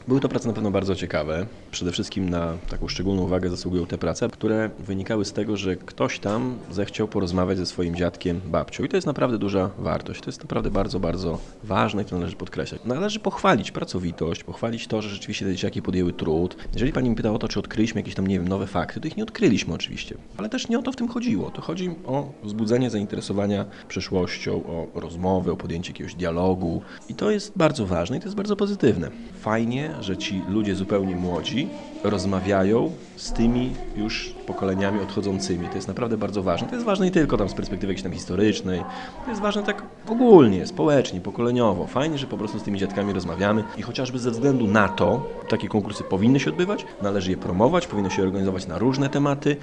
Były to prace na pewno bardzo ciekawe. Przede wszystkim na taką szczególną uwagę zasługują te prace, które wynikały z tego, że ktoś tam zechciał porozmawiać ze swoim dziadkiem, babcią. I to jest naprawdę duża wartość. To jest naprawdę bardzo, bardzo ważne i to należy podkreślać. Należy pochwalić pracowitość, pochwalić to, że rzeczywiście te dzieciaki podjęły trud. Jeżeli pani mi pyta o to, czy odkryliśmy jakieś tam, nie wiem, nowe fakty, to ich nie odkryliśmy oczywiście. Ale też nie o to w tym chodziło. To chodzi o wzbudzenie zainteresowania przyszłością, o rozmowy, o podjęcie jakiegoś dialogu. I to jest bardzo ważne i to jest bardzo pozytywne. Fajnie, że ci ludzie zupełnie młodzi rozmawiają z tymi już pokoleniami odchodzącymi. To jest naprawdę bardzo ważne. To jest ważne nie tylko tam z perspektywy jakiejś tam historycznej, to jest ważne tak ogólnie, społecznie, pokoleniowo. Fajnie, że po prostu z tymi dziadkami rozmawiamy i chociażby ze względu na to takie konkursy powinny się odbywać, należy je promować, powinno się organizować na różne tematy.